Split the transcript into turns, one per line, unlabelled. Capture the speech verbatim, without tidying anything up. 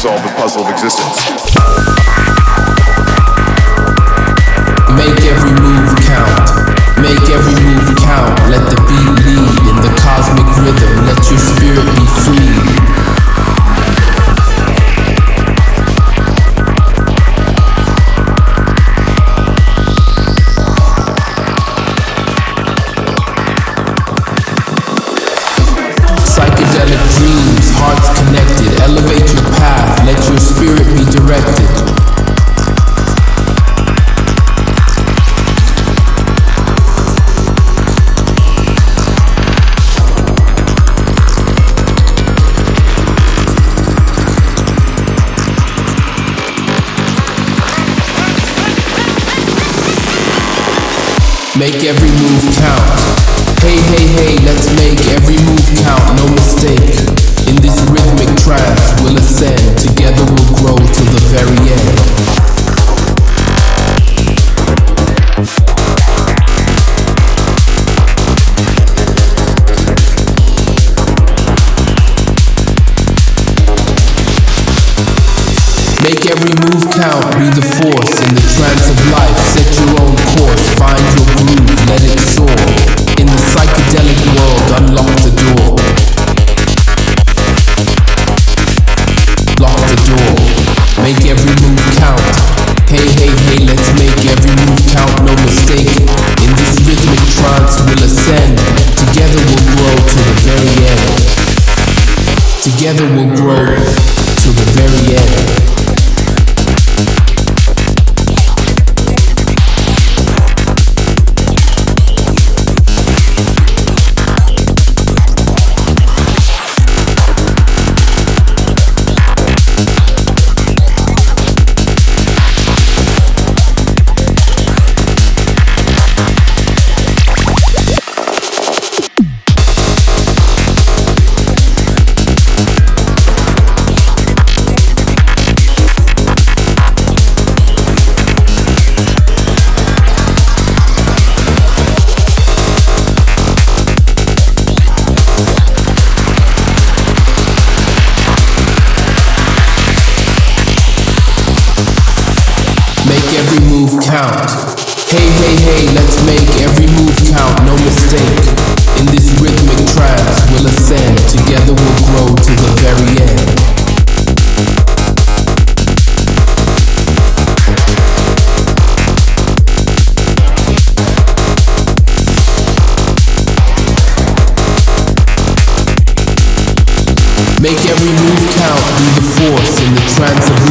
solve the puzzle of existence.
Make every move count. Make every move count. Let the beat lead in the cosmic rhythm. Let your spirit be free. Psychedelic dreams, hearts connected. Elevate your path. Let your spirit be directed. Make every move count. Hey, hey, hey, let's make every move count, no mistake. In this rhythmic trance, we'll ascend. Together we'll grow till the very end. Make every move count, be the force in the trance of life. Set your own course, find your groove, let it soar. In the psychedelic world, unlock the door. Lock the door, make every move count. Hey, hey, hey, let's make every move count, no mistake. In this rhythmic trance, we'll ascend. Together we'll grow to the very end. Together we'll grow to the very end. Make every move count. Hey, hey, hey, let's make every move count, no mistake. In this rhythmic trance, we'll ascend. Together we'll grow to the very end. Make every move count, be the force in the trance of